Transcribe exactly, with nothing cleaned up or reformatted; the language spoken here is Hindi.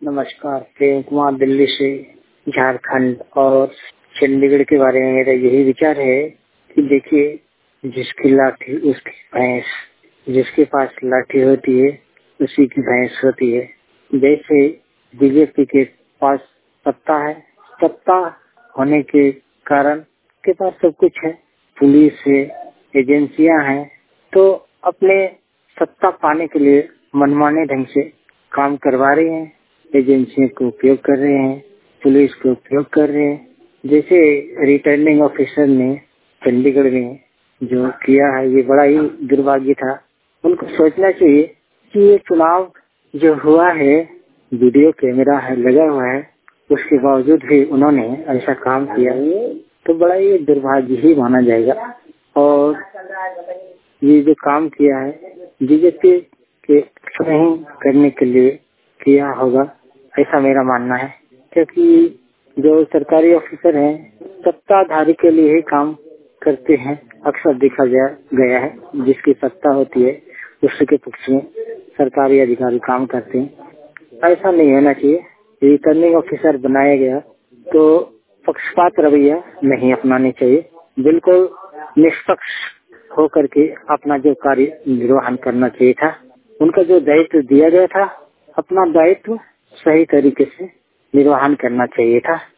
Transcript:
नमस्कार, प्रेम कुमार दिल्ली से झारखंड। और चंडीगढ़ के बारे में मेरा यही विचार है कि देखिए, जिसकी लाठी उसकी भैंस, जिसके पास लाठी होती है उसी की भैंस होती है। जैसे बीजेपी के पास सत्ता है, सत्ता होने के कारण के पास सब कुछ है, पुलिस है, एजेंसियां हैं, तो अपने सत्ता पाने के लिए मनमाने ढंग से काम करवा रहे हैं, एजेंसियों को उपयोग कर रहे हैं, पुलिस को उपयोग कर रहे हैं। जैसे रिटर्निंग ऑफिसर ने चंडीगढ़ में जो किया है, ये बड़ा ही दुर्भाग्य था। उनको सोचना चाहिए कि ये चुनाव जो हुआ है, वीडियो कैमरा है लगा हुआ है, उसके बावजूद भी उन्होंने ऐसा काम किया, तो बड़ा ही दुर्भाग्य ही माना जाएगा। और ये जो काम किया है बीजेपी के नहीं करने के लिए किया होगा, ऐसा मेरा मानना है। क्योंकि जो सरकारी ऑफिसर हैं सत्ताधारी के लिए ही काम करते हैं, अक्सर देखा गया गया है। जिसकी सत्ता होती है उसके पक्ष में सरकारी अधिकारी काम करते हैं। ऐसा नहीं होना चाहिए। रिटर्निंग ऑफिसर बनाया गया तो पक्षपात रवैया नहीं अपनानी चाहिए, बिल्कुल निष्पक्ष होकर के अपना जो कार्य निर्वहन करना चाहिए था। उनका जो दायित्व दिया गया था, अपना दायित्व सही तरीके से निर्वहन करना चाहिए था।